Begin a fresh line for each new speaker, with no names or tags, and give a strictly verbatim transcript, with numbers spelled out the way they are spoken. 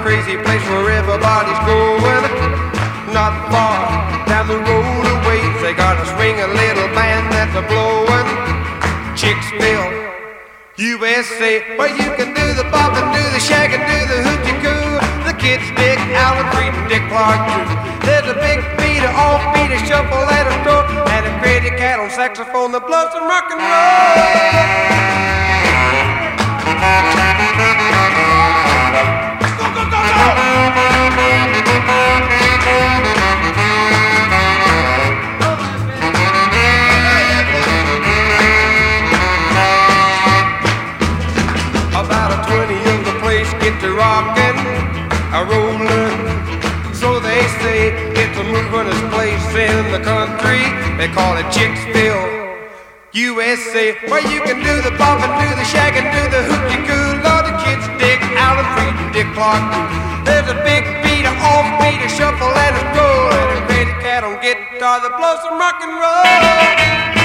crazy place where everybody's going. Not far down the road away, they got a swing a little band that's a blowing. Chicksville, U S A, where you can do the bop and do the shag and do the hoochie coo. The kids dig Alan Freed and Dick Clark too. There's a big beat, a offbeat, a shuffle and a stroke, and a crazy cat on saxophone that blows some rock and roll. Go, go, go, go! About a twenty of the place get to rockin', a rollin', so they say. It's a movin'est place in the country. They call it Chicksville, U S A, where you can do the bop and do the shag and do the hoochie coo. Lord, the kids dig Alan Freed and Dick Clark too. There's a big beat, a offbeat, a shuffle and a stroll, and a crazy cat on guitar that blows some rock and roll.